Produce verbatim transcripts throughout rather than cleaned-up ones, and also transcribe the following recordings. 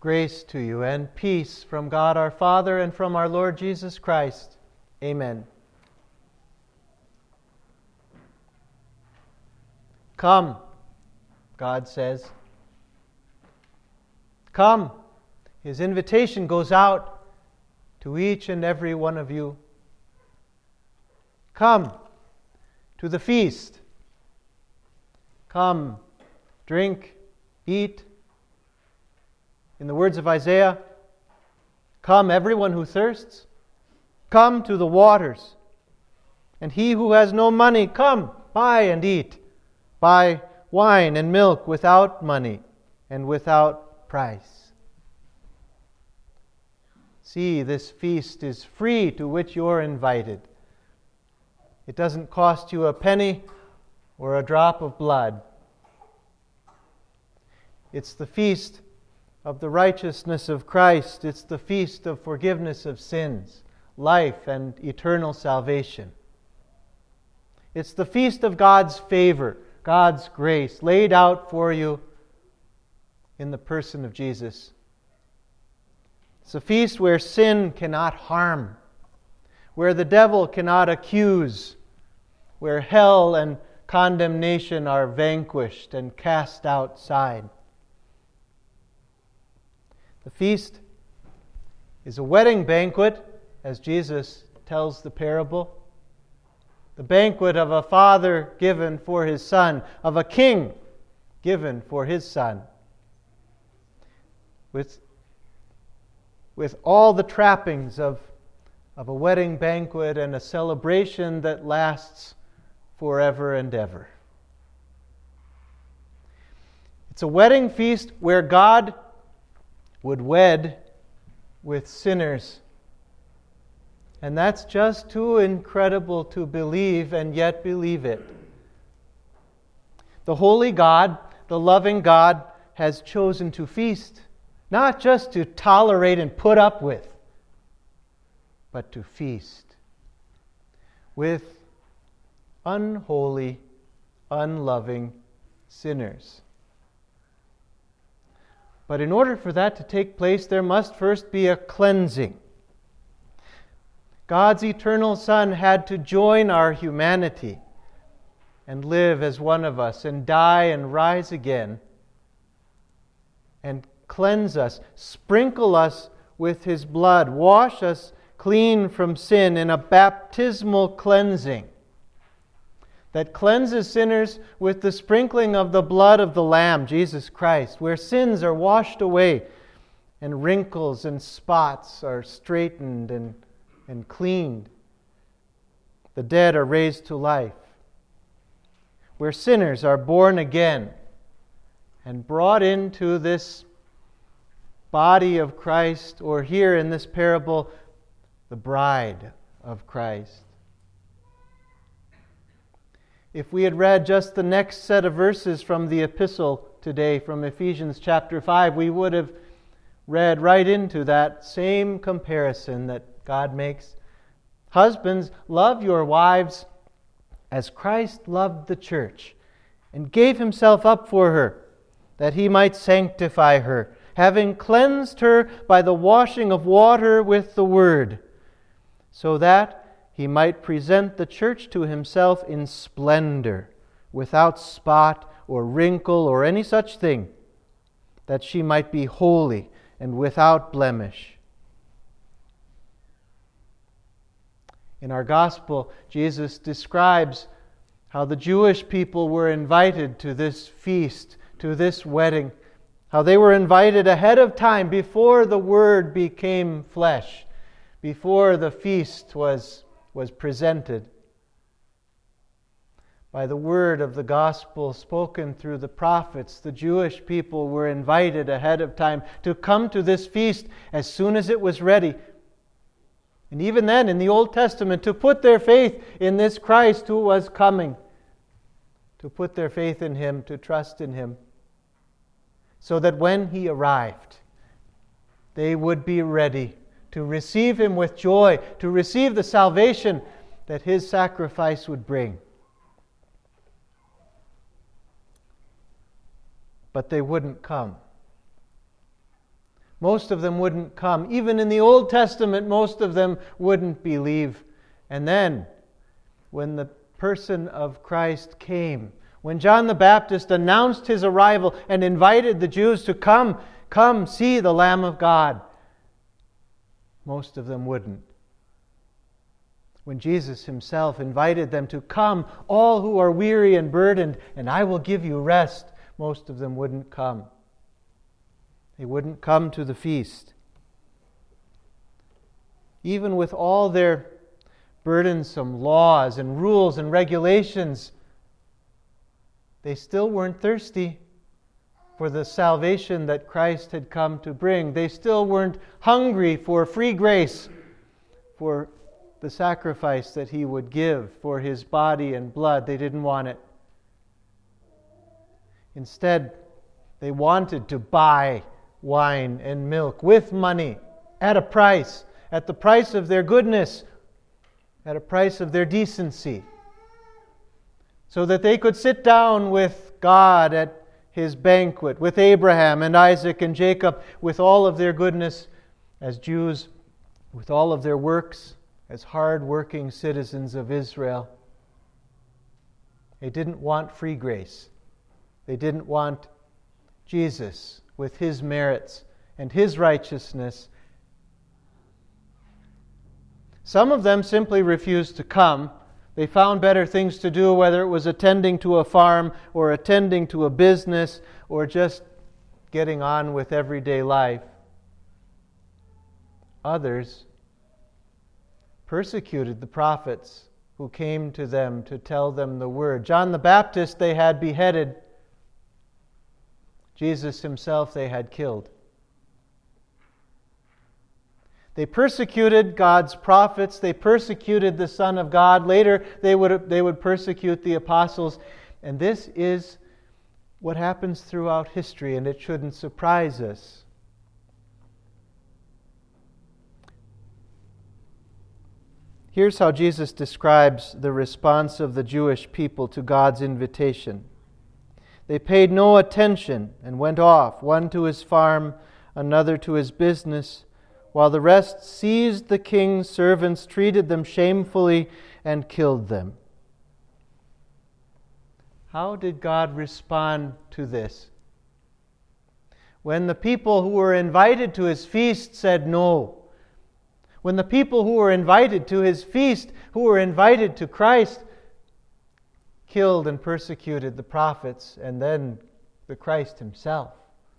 Grace to you and peace from God our Father and from our Lord Jesus Christ. Amen. Come, God says. Come. His invitation goes out to each and every one of you. Come to the feast. Come, drink, eat. In the words of Isaiah, come everyone who thirsts, come to the waters. And he who has no money, come, buy and eat. Buy wine and milk without money and without price. See, this feast is free to which you're invited. It doesn't cost you a penny or a drop of blood. It's the feast of the righteousness of Christ. It's the feast of forgiveness of sins, life, and eternal salvation. It's the feast of God's favor, God's grace, laid out for you in the person of Jesus. It's a feast where sin cannot harm, where the devil cannot accuse, where hell and condemnation are vanquished and cast outside. The feast is a wedding banquet, as Jesus tells the parable. The banquet of a father given for his son, of a king given for his son. With, with all the trappings of, of a wedding banquet and a celebration that lasts forever and ever. It's a wedding feast where God would wed with sinners. And that's just too incredible to believe, and yet believe it. The holy God, the loving God, has chosen to feast, not just to tolerate and put up with, but to feast with unholy, unloving sinners. But in order for that to take place, there must first be a cleansing. God's eternal Son had to join our humanity and live as one of us and die and rise again and cleanse us, sprinkle us with His blood, wash us clean from sin in a baptismal cleansing that cleanses sinners with the sprinkling of the blood of the Lamb, Jesus Christ, where sins are washed away and wrinkles and spots are straightened and, and cleaned. The dead are raised to life, where sinners are born again and brought into this body of Christ, or here in this parable, the bride of Christ. If we had read just the next set of verses from the epistle today, from Ephesians chapter five, we would have read right into that same comparison that God makes. Husbands, love your wives as Christ loved the church and gave Himself up for her, that He might sanctify her, having cleansed her by the washing of water with the word, so that He might present the church to Himself in splendor, without spot or wrinkle or any such thing, that she might be holy and without blemish. In our gospel, Jesus describes how the Jewish people were invited to this feast, to this wedding, how they were invited ahead of time before the Word became flesh, before the feast was was presented. By the word of the gospel spoken through the prophets, the Jewish people were invited ahead of time to come to this feast as soon as it was ready. And even then, in the Old Testament, to put their faith in this Christ who was coming, to put their faith in Him, to trust in Him, so that when He arrived, they would be ready to receive Him with joy, to receive the salvation that His sacrifice would bring. But they wouldn't come. Most of them wouldn't come. Even in the Old Testament, most of them wouldn't believe. And then, when the person of Christ came, when John the Baptist announced his arrival and invited the Jews to come, come see the Lamb of God, most of them wouldn't. When Jesus himself invited them to come, all who are weary and burdened, and I will give you rest, most of them wouldn't come. They wouldn't come to the feast. Even with all their burdensome laws and rules and regulations, they still weren't thirsty for the salvation that Christ had come to bring. They still weren't hungry for free grace, for the sacrifice that he would give for his body and blood. They didn't want it. Instead, they wanted to buy wine and milk with money at a price, at the price of their goodness, at a price of their decency, so that they could sit down with God at his banquet, with Abraham and Isaac and Jacob, with all of their goodness as Jews, with all of their works as hard-working citizens of Israel. They didn't want free grace. They didn't want Jesus with his merits and his righteousness. Some of them simply refused to come. They found better things to do, whether it was attending to a farm or attending to a business or just getting on with everyday life. Others persecuted the prophets who came to them to tell them the word. John the Baptist they had beheaded. Jesus himself they had killed. They persecuted God's prophets. They persecuted the Son of God. Later, they would, they would persecute the apostles. And this is what happens throughout history, and it shouldn't surprise us. Here's how Jesus describes the response of the Jewish people to God's invitation. They paid no attention and went off, one to his farm, another to his business, while the rest seized the king's servants, treated them shamefully, and killed them. How did God respond to this? When the people who were invited to his feast said no, when the people who were invited to his feast, who were invited to Christ, killed and persecuted the prophets and then the Christ himself,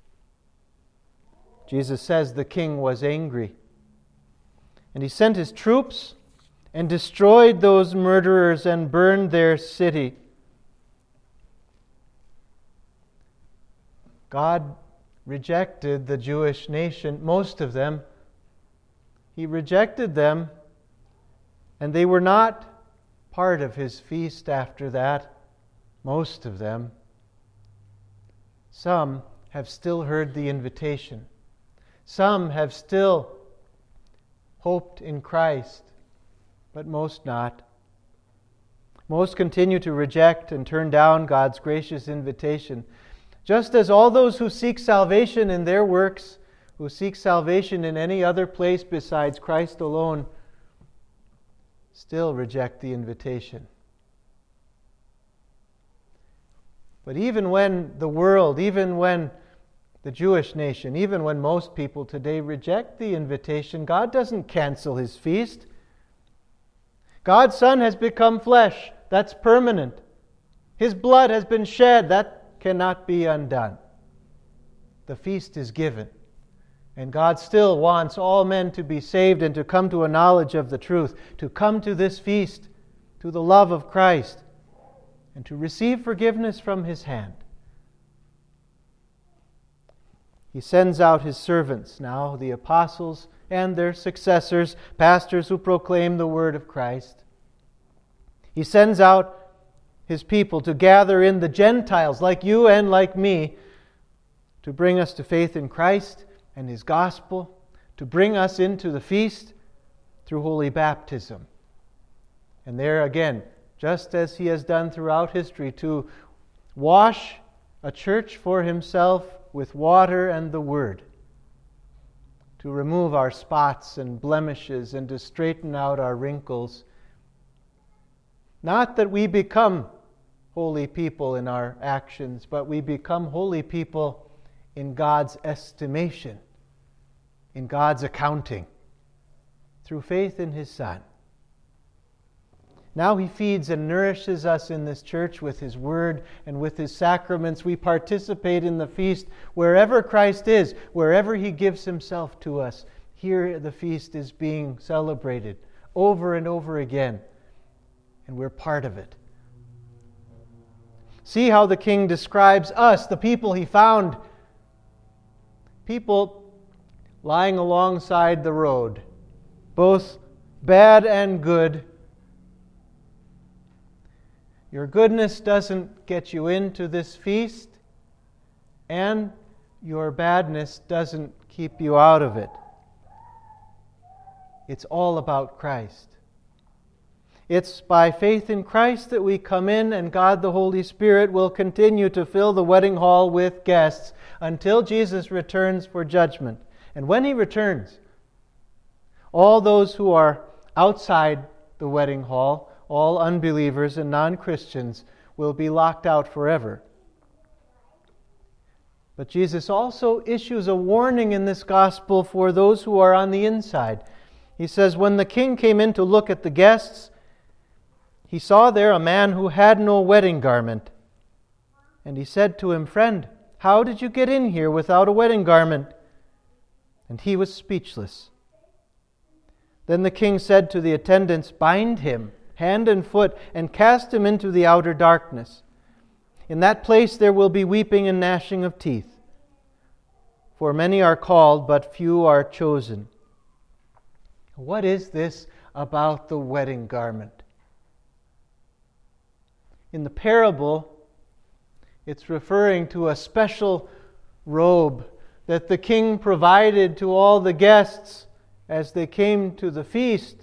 Jesus says the king was angry. And he sent his troops and destroyed those murderers and burned their city. God rejected the Jewish nation, most of them. He rejected them, and they were not part of his feast after that, most of them. Some have still heard the invitation. Some have still hoped in Christ, but most not. Most continue to reject and turn down God's gracious invitation, just as all those who seek salvation in their works, who seek salvation in any other place besides Christ alone, still reject the invitation. But even when the world, even when the Jewish nation, even when most people today reject the invitation, God doesn't cancel his feast. God's Son has become flesh. That's permanent. His blood has been shed. That cannot be undone. The feast is given. And God still wants all men to be saved and to come to a knowledge of the truth, to come to this feast, to the love of Christ, and to receive forgiveness from his hand. He sends out his servants now, the apostles and their successors, pastors who proclaim the word of Christ. He sends out his people to gather in the Gentiles, like you and like me, to bring us to faith in Christ and his gospel, to bring us into the feast through holy baptism. And there again, just as he has done throughout history, to wash a church for himself with water and the word. to remove our spots and blemishes and to straighten out our wrinkles. Not that we become holy people in our actions, but we become holy people in God's estimation, in God's accounting, through faith in His Son. Now He feeds and nourishes us in this church with His Word and with His sacraments. We participate in the feast wherever Christ is, wherever He gives Himself to us. Here the feast is being celebrated over and over again, and we're part of it. See how the King describes us, the people He found. People lying alongside the road, both bad and good. Your goodness doesn't get you into this feast, and your badness doesn't keep you out of it. It's all about Christ. It's by faith in Christ that we come in, and God the Holy Spirit will continue to fill the wedding hall with guests until Jesus returns for judgment. And when He returns, all those who are outside the wedding hall, all unbelievers and non-Christians, will be locked out forever. But Jesus also issues a warning in this gospel for those who are on the inside. He says, when the king came in to look at the guests, he saw there a man who had no wedding garment. And he said to him, "Friend, how did you get in here without a wedding garment?" And he was speechless. Then the king said to the attendants, "Bind him hand and foot, and cast him into the outer darkness. In that place there will be weeping and gnashing of teeth. For many are called, but few are chosen." What is this about the wedding garment? In the parable, it's referring to a special robe that the king provided to all the guests as they came to the feast.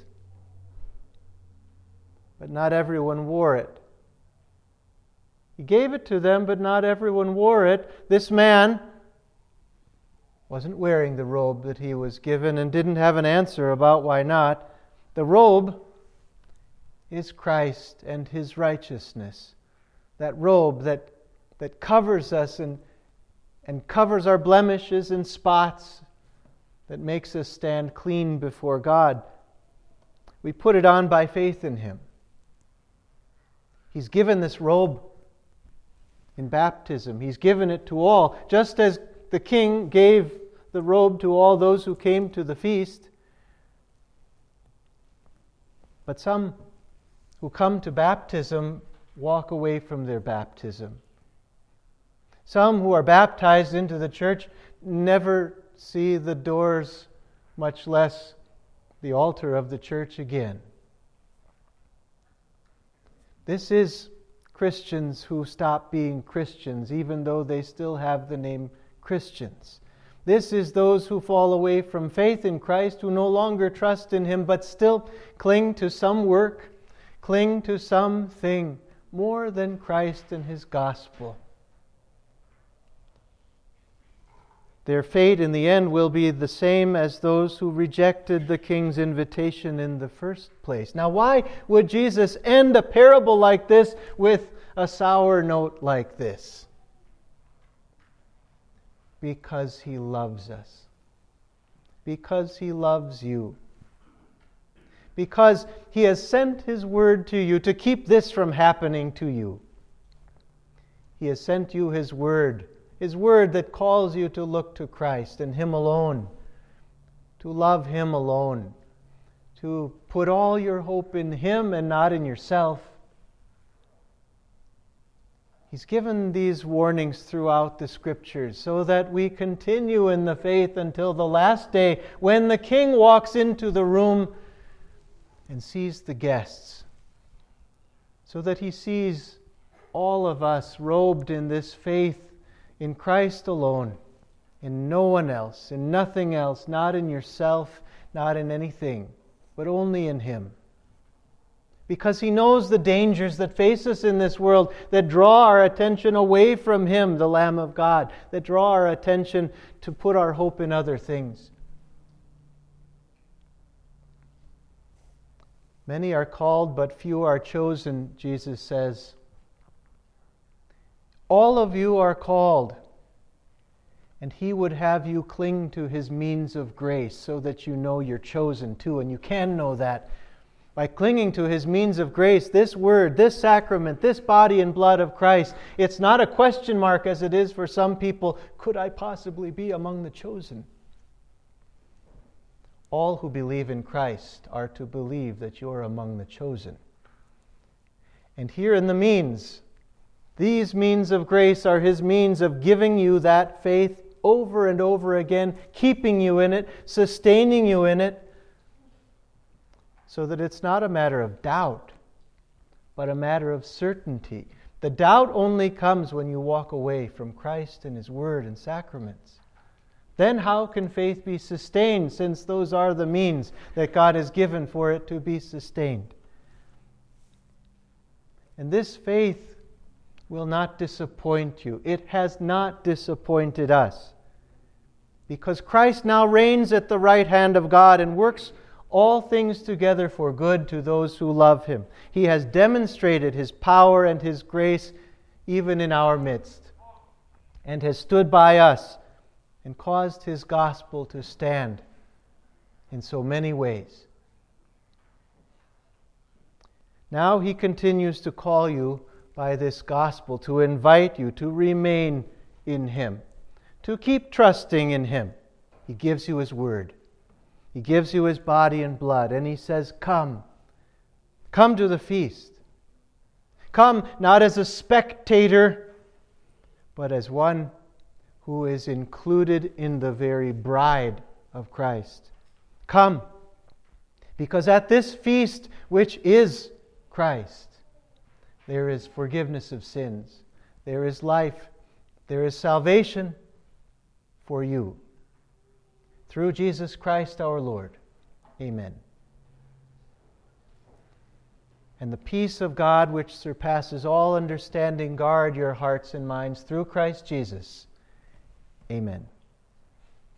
But not everyone wore it. He gave it to them, but not everyone wore it. This man wasn't wearing the robe that he was given and didn't have an answer about why not. The robe is Christ and His righteousness. That robe that, that covers us and, and covers our blemishes and spots, that makes us stand clean before God. We put it on by faith in Him. He's given this robe in baptism. He's given it to all, just as the king gave the robe to all those who came to the feast. But some who come to baptism walk away from their baptism. Some who are baptized into the church never see the doors, much less the altar of the church again. This is Christians who stop being Christians, even though they still have the name Christians. This is those who fall away from faith in Christ, who no longer trust in Him, but still cling to some work, cling to something more than Christ and His gospel. Their fate in the end will be the same as those who rejected the king's invitation in the first place. Now, why would Jesus end a parable like this with a sour note like this? Because He loves us. Because He loves you. Because He has sent His word to you to keep this from happening to you. He has sent you His word. His word that calls you to look to Christ and Him alone, to love Him alone, to put all your hope in Him and not in yourself. He's given these warnings throughout the Scriptures so that we continue in the faith until the last day when the King walks into the room and sees the guests, so that He sees all of us robed in this faith in Christ alone, in no one else, in nothing else, not in yourself, not in anything, but only in Him. Because He knows the dangers that face us in this world, that draw our attention away from Him, the Lamb of God, that draw our attention to put our hope in other things. Many are called, but few are chosen, Jesus says. All of you are called, and He would have you cling to His means of grace so that you know you're chosen too, and you can know that by clinging to His means of grace, this word, this sacrament, this body and blood of Christ. It's not a question mark as it is for some people. Could I possibly be among the chosen? All who believe in Christ are to believe that you're among the chosen. And here in the means, these means of grace are His means of giving you that faith over and over again, keeping you in it, sustaining you in it, so that it's not a matter of doubt, but a matter of certainty. The doubt only comes when you walk away from Christ and His Word and sacraments. Then how can faith be sustained, since those are the means that God has given for it to be sustained? And this faith will not disappoint you. It has not disappointed us, because Christ now reigns at the right hand of God and works all things together for good to those who love Him. He has demonstrated His power and His grace even in our midst, and has stood by us and caused His gospel to stand in so many ways. Now He continues to call you by this gospel, to invite you to remain in Him, to keep trusting in Him. He gives you His Word. He gives you His body and blood, and He says, come. Come to the feast. Come not as a spectator, but as one who is included in the very bride of Christ. Come, because at this feast, which is Christ, there is forgiveness of sins, there is life, there is salvation for you. Through Jesus Christ our Lord. Amen. And the peace of God, which surpasses all understanding, guard your hearts and minds through Christ Jesus. Amen.